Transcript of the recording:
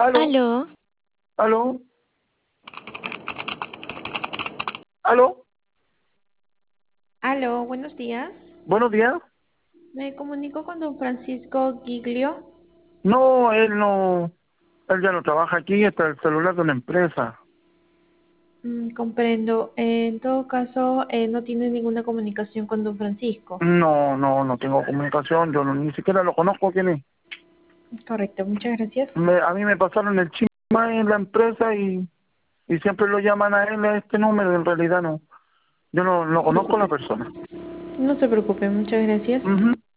Aló, Aló, aló, aló. Aló, buenos días. Buenos días. Me comunico con don Francisco Giglio. No, él ya no trabaja aquí, está el celular de una empresa. Comprendo. En todo caso, no tiene ninguna comunicación con don Francisco. No tengo comunicación, yo ni siquiera lo conozco quién es. Correcto, muchas gracias. A mí me pasaron el chisme en la empresa y siempre lo llaman a él a este número, en realidad no. Yo no conozco a la persona. No se preocupe, muchas gracias. Ujú.